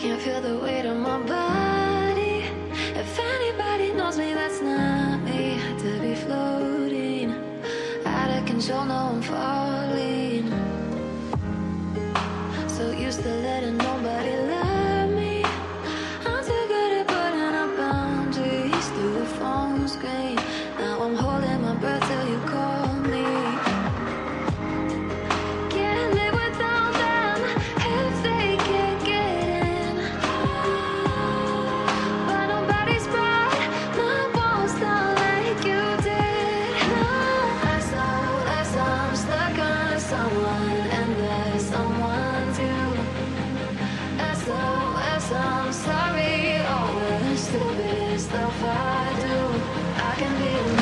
Can't feel the weight on my body. If anybody knows me, that's not me. To be floating out of control, no, I'm falling. So used to letting nobody love me. I'm too good at putting up boundaries through the phone screen. Now I'm holding my breath till you call me. Can't live without them if they can't get in. But nobody's brought my walls down like you did. No, I'm stuck on someone, and there's someone too. SOS, I'm sorry, all the stupid stuff I do. I can be